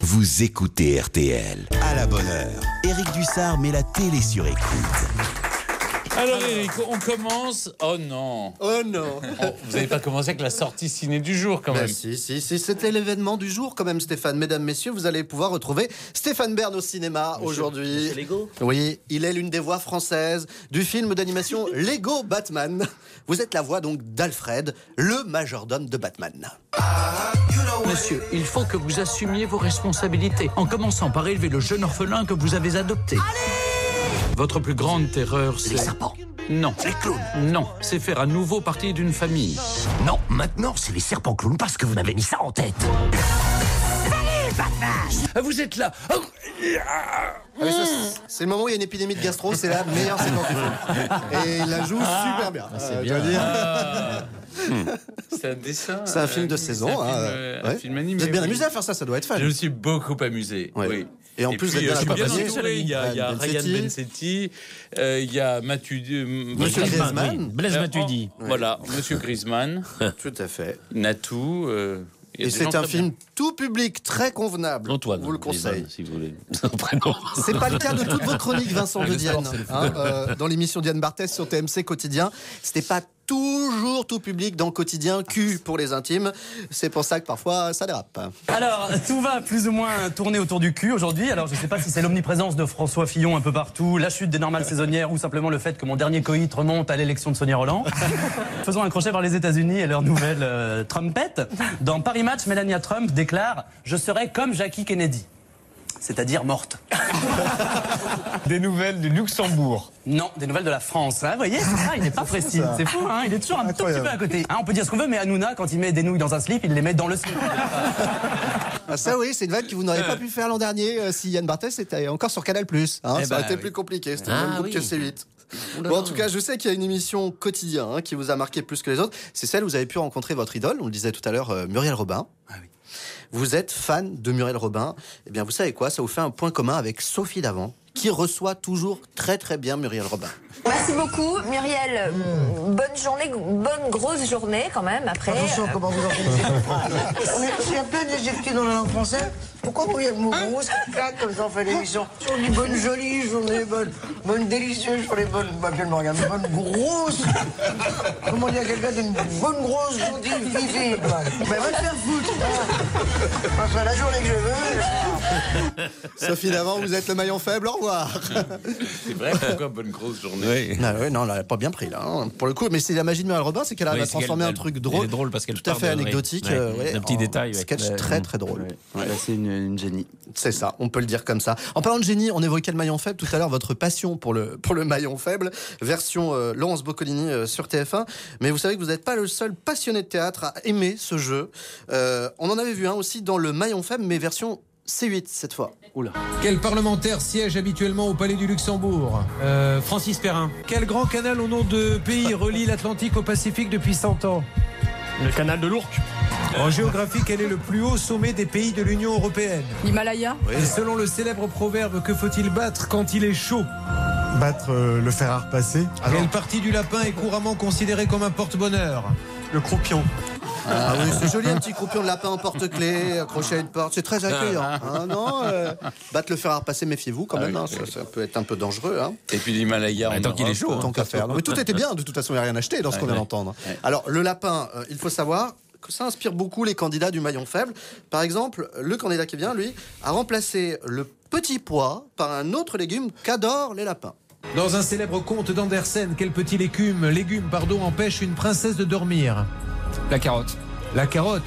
Vous écoutez RTL. À la bonne heure, Éric Dussard met la télé sur écoute. Alors Éric, on commence... Oh non. Oh non. Vous n'avez pas commencé avec la sortie ciné du jour quand même. Si, c'était l'événement du jour quand même, Stéphane. Mesdames, messieurs, vous allez pouvoir retrouver Stéphane Bern au cinéma aujourd'hui. Monsieur Lego. Oui, il est l'une des voix françaises du film d'animation Lego Batman. Vous êtes la voix donc d'Alfred, le majordome de Batman. Monsieur, il faut que vous assumiez vos responsabilités, en commençant par élever le jeune orphelin que vous avez adopté. Votre plus grande terreur, c'est... Les serpents. Non. Les clowns. Non, c'est faire à nouveau partie d'une famille. Non, maintenant, c'est les serpents clowns parce que vous m'avez mis ça en tête. Salut, Batman. Vous êtes là. C'est le moment où il y a une épidémie de gastro, c'est la meilleure séquence du film. Et il la joue super bien. C'est bien. C'est un dessin. C'est un film de saison. Un film animé. Vous êtes bien oui. amusé à faire ça, ça doit être fun. Je me suis beaucoup amusé. Ouais. Oui. Et en plus, vous êtes bien je suis bien accompagné. entouré. Il y a Ryan Bensetti, il y a Monsieur Griezmann. Blaise Matuidi. Voilà, Monsieur Griezmann, Tout à fait. Natou. Et c'est un film tout public, très convenable. Antoine. Vous le conseille. Si vous voulez. Son prénom. C'est pas le cas de toutes vos chroniques, Vincent de Dienne. Dans l'émission Diane Barthès sur TMC Quotidien, c'était pas toujours tout public dans Quotidien Q pour les intimes. C'est pour ça que parfois ça dérape. Alors, tout va plus ou moins tourner autour du cul aujourd'hui. Alors, je ne sais pas si c'est l'omniprésence de François Fillon un peu partout, la chute des normales saisonnières ou simplement le fait que mon dernier coït remonte à l'élection de Sonia Rolland. Faisons un crochet par les États-Unis et leur nouvelle Trumpette. Dans Paris Match, Melania Trump déclare « Je serai comme Jackie Kennedy ». C'est-à-dire morte. Des nouvelles du Luxembourg. Non, des nouvelles de la France. Hein, vous voyez, c'est ça, il n'est pas précis. C'est fou, hein, il est toujours un tout petit peu à côté. Hein, on peut dire ce qu'on veut, mais Hanouna, quand il met des nouilles dans un slip, il les met dans le slip. Ah, ça oui, c'est une vanne que vous n'auriez pas pu faire l'an dernier si Yann Barthès était encore sur Canal+. Ça aurait été plus compliqué, c'était le même groupe que C8. Bon, en tout cas, je sais qu'il y a une émission Quotidien qui vous a marqué plus que les autres. C'est celle où vous avez pu rencontrer votre idole, on le disait tout à l'heure, Muriel Robin. Ah oui. Vous êtes fan de Muriel Robin. Eh bien, vous savez quoi, ça vous fait un point commun avec Sophie Davant, qui reçoit toujours très très bien Muriel Robin. Merci beaucoup, Muriel. Bonne journée, bonne grosse journée quand même après. Attention, comment vous organisez. On est à peine éjecté dans la langue française. Pourquoi vous voyez le mot grosse qui claque comme ça on fait l'émission? Sur les bonnes jolies journées, bonnes délicieuses, sur les bonnes, bonne grosse. Comment dire à quelqu'un d'une bonne grosse gentille fille? Ben va te faire foutre. Enfin, la journée que je veux. Sophie Davant, vous êtes le maillon faible, au revoir. C'est vrai, pourquoi bonne grosse journée? Ah ouais, non, elle n'a pas bien pris là, hein, pour le coup. Mais c'est la magie de Muriel Robin, c'est qu'elle a transformé un truc drôle. Elle est drôle parce qu'elle tout à fait anecdotique. un petit détail. Sketch très très drôle. Ouais. C'est une génie. C'est ça, on peut le dire comme ça. En parlant de génie, on évoquait le maillon faible tout à l'heure, votre passion pour le maillon faible, version Laurence Boccolini sur TF1. Mais vous savez que vous n'êtes pas le seul passionné de théâtre à aimer ce jeu. On en avait vu un aussi dans le maillon faible, mais version C8 cette fois. Oula. Quel parlementaire siège habituellement au Palais du Luxembourg? Francis Perrin. Quel grand canal au nom de pays relie l'Atlantique au Pacifique depuis 100 ans? Le canal de l'Ourcq. En géographie, quel est le plus haut sommet des pays de l'Union européenne? L'Himalaya. Et selon le célèbre proverbe, que faut-il battre quand il est chaud? Battre le fer à repasser. Quelle partie du lapin est couramment considérée comme un porte-bonheur? Le croupion. Ah oui, c'est joli un petit croupion de lapin en porte-clés, accroché à une porte, c'est très accueillant. Ah non, battre le fer à repasser, méfiez-vous quand même, hein, ça peut être un peu dangereux. Hein. Et puis l'Himalaya, tant qu'il est chaud. Tant qu'à faire. Non, mais tout était bien, de toute façon, il n'y a rien acheté dans ce qu'on vient d'entendre. Alors, le lapin, il faut savoir que ça inspire beaucoup les candidats du maillon faible. Par exemple, le candidat qui vient, lui, a remplacé le petit pois par un autre légume qu'adorent les lapins. Dans un célèbre conte d'Andersen, quel petit légume empêche une princesse de dormir? La carotte. La carotte.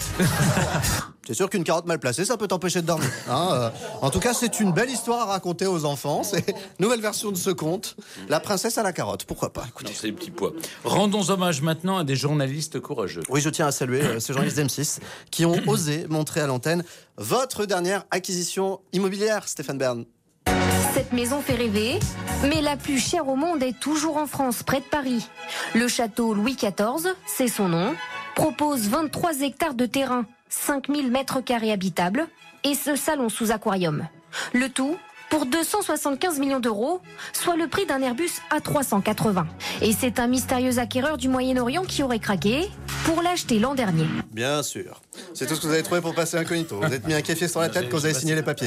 C'est sûr qu'une carotte mal placée, ça peut t'empêcher de dormir. Hein, en tout cas, c'est une belle histoire à raconter aux enfants. C'est une nouvelle version de ce conte. La princesse à la carotte, pourquoi pas? Écoutez. Non, c'est les petits pois. Rendons hommage maintenant à des journalistes courageux. Oui, je tiens à saluer ces journalistes d'M6 qui ont osé montrer à l'antenne votre dernière acquisition immobilière, Stéphane Bern. Cette maison fait rêver, mais la plus chère au monde est toujours en France, près de Paris. Le château Louis XIV, c'est son nom, propose 23 hectares de terrain, 5000 mètres carrés habitables et ce salon sous aquarium. Le tout pour 275 millions d'euros, soit le prix d'un Airbus A380. Et c'est un mystérieux acquéreur du Moyen-Orient qui aurait craqué pour l'acheter l'an dernier. Bien sûr. C'est tout ce que vous avez trouvé pour passer incognito. Vous êtes mis un kéfier sur la tête quand vous avez signé les papiers.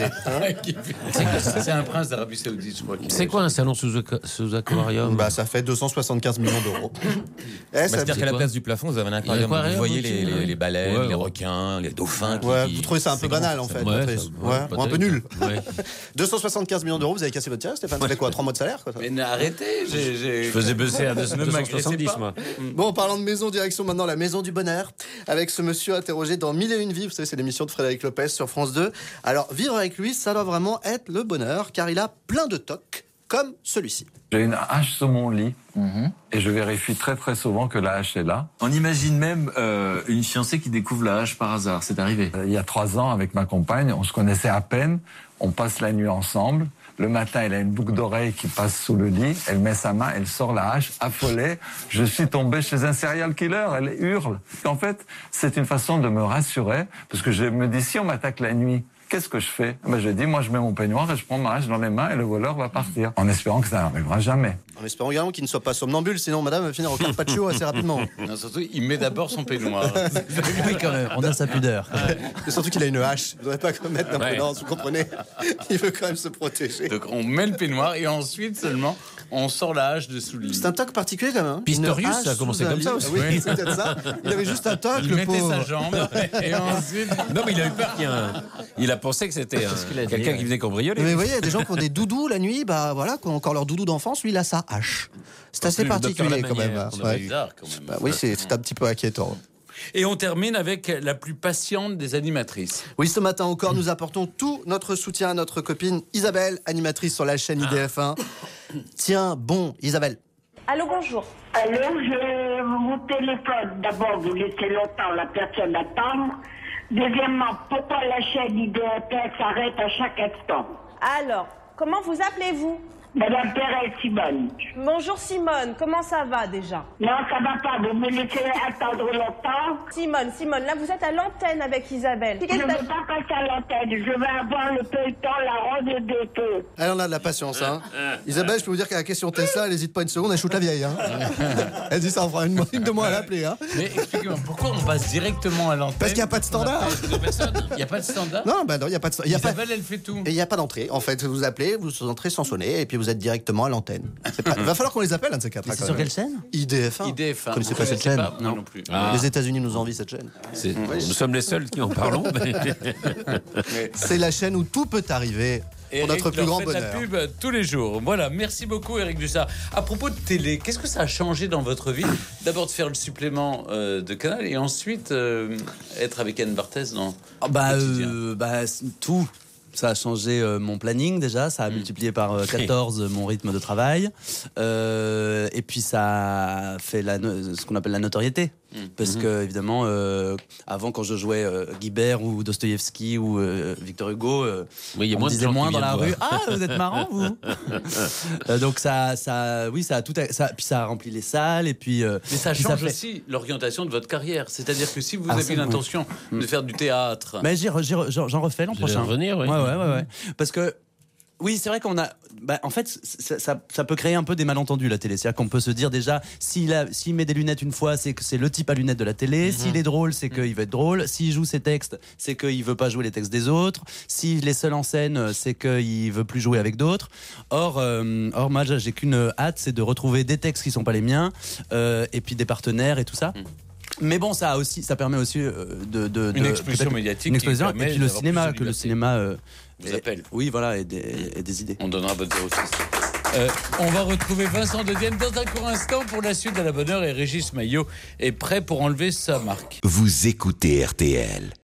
C'est un prince d'Arabie Saoudite, je crois. C'est quoi un salon sous aquarium? Ça fait 275 millions d'euros. C'est-à-dire qu'à la place du plafond, vous avez un aquarium où vous voyez les baleines, les requins, les dauphins. Vous trouvez ça un peu banal en fait. Ou un peu nul. 275 millions d'euros, vous avez cassé votre tirage, Stéphane. Ça fait quoi, 3 mois de salaire quoi, ça? Mais arrêtez, je faisais bosser à 270 moi. Bon, en parlant de maison, direction maintenant la maison du bonheur, avec ce monsieur interrogé dans 1001 vies. Vous savez, c'est l'émission de Frédéric Lopez sur France 2. Alors, vivre avec lui, ça doit vraiment être le bonheur, car il a plein de tocs, comme celui-ci. J'ai une hache sur mon lit et je vérifie très très souvent que la hache est là. On imagine même une fiancée qui découvre la hache par hasard. C'est arrivé. Il y a 3 ans, avec ma compagne, on se connaissait à peine. On passe la nuit ensemble. Le matin, elle a une boucle d'oreille qui passe sous le lit. Elle met sa main, elle sort la hache, affolée. Je suis tombé chez un serial killer. Elle hurle. En fait, c'est une façon de me rassurer parce que je me dis, si on m'attaque la nuit, qu'est-ce que je fais? Je dis, moi je mets mon peignoir et je prends ma hache dans les mains et le voleur va partir. En espérant que ça n'arrivera jamais. En espérant également qu'il ne soit pas somnambule, sinon madame va finir au carpaccio assez rapidement. Non, surtout, il met d'abord son peignoir. Oui, quand même, on a sa pudeur. Et surtout qu'il a une hache. Vous ne devez pas commettre d'imprudence, vous comprenez? Il veut quand même se protéger. Donc on met le peignoir et ensuite seulement on sort la hache de sous le lit. C'est un toc particulier quand même. Pistorius, ça a commencé comme ça aussi. Oui, c'est peut-être ça. Il avait juste un toc, il le pauvre. mettait sa jambe et ensuite... Non, mais il a eu peur il a pensé que c'était quelqu'un qui venait cambrioler. Mais vous voyez, il y a des gens qui ont des doudous la nuit, qui ont encore leur doudou d'enfance, lui il a sa hache. C'est assez particulier quand même. Bizarre, quand même. Oui, c'est un petit peu inquiétant. Et on termine avec la plus patiente des animatrices. Oui, ce matin encore, nous apportons tout notre soutien à notre copine Isabelle, animatrice sur la chaîne IDF1. Tiens, bon, Isabelle. Allô, bonjour. Allô, je vous téléphone. D'abord, vous laissez longtemps la personne attendre. Deuxièmement, pourquoi la chaîne IDF1 s'arrête à chaque instant? Alors, comment vous appelez-vous? Madame Thérèse Simone. Bonjour Simone, comment ça va déjà? Non, ça va pas, vous me laissez attendre longtemps. Simone, là vous êtes à l'antenne avec Isabelle. Je ne veux pas passer à l'antenne, je vais avoir le feuilleton, la ronde de feu. Elle en a de la patience, hein. Isabelle, je peux vous dire qu'à la question Tesla, elle n'hésite pas une seconde, elle shoot la vieille, hein. Elle dit ça en fera une de moins à l'appeler, hein. Mais expliquez-moi, pourquoi on passe directement à l'antenne? Parce qu'il n'y a pas de standard. Il n'y a pas de standard? Non, non, il n'y a pas de standard. Isabelle, elle fait tout. Et il n'y a pas d'entrée. En fait, vous appelez, vous entrez sans sonner, et puis vous êtes directement à l'antenne. Il va falloir qu'on les appelle, un de ces quatre. C'est sur quelle chaîne? IDF1. IDF1. Vous connaissez pas cette chaîne? Non plus. Les États-Unis nous envient cette chaîne. Nous sommes les seuls qui en parlons. C'est la chaîne où tout peut arriver. Pour notre plus grand bonheur. La pub tous les jours. Voilà, merci beaucoup Éric Dussart. À propos de télé, qu'est-ce que ça a changé dans votre vie? D'abord de faire le supplément de Canal et ensuite être avec Yann Barthès dans tout. Ça a changé mon planning déjà, ça a multiplié par 14 mon rythme de travail. Et puis ça a fait ce qu'on appelle la notoriété. Parce que, évidemment, avant, quand je jouais Guibert ou Dostoïevski ou Victor Hugo, on me disait moins dans la rue. Ah, vous êtes marrant, vous. Donc, ça a tout. Puis ça a rempli les salles. Et puis, mais ça change aussi l'orientation de votre carrière. C'est-à-dire que si vous avez l'intention de faire du théâtre. Mais j'en refais l'an prochain. Revenir, oui. Ouais. Parce que. Oui, c'est vrai qu'on a. En fait, ça peut créer un peu des malentendus, la télé. C'est-à-dire qu'on peut se dire déjà, s'il met des lunettes une fois, c'est que c'est le type à lunettes de la télé. S'il est drôle, c'est qu'il veut être drôle. S'il joue ses textes, c'est qu'il veut pas jouer les textes des autres. S'il est seul en scène, c'est qu'il veut plus jouer avec d'autres. Or, moi, j'ai qu'une hâte, c'est de retrouver des textes qui sont pas les miens, et puis des partenaires et tout ça. Mais bon, ça permet aussi une explosion médiatique. Et puis le cinéma, vous appelle. Oui, voilà, et des idées. On donnera votre 06. On va retrouver Vincent De Dienne dans un court instant pour la suite à la bonne heure et Régis Maillot est prêt pour enlever sa marque. Vous écoutez RTL.